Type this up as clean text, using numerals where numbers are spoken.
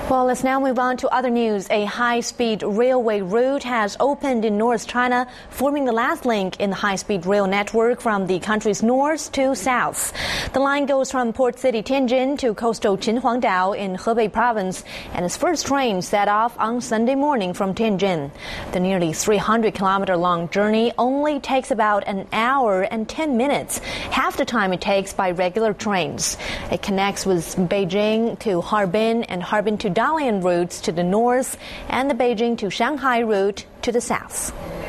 Well, let's now move on to other news. A high-speed railway route has opened in North China, forming the last link in the high-speed rail network from the country's north to south. The line goes from port city Tianjin to coastal Qinhuangdao in Hebei province, and its first train set off on Sunday morning from Tianjin. The nearly 300-kilometer-long journey only takes about an hour and 10 minutes, half the time it takes by regular trains. It connects with Beijing to Harbin and Harbin to Dalian routes to the north and the Beijing to Shanghai route to the south.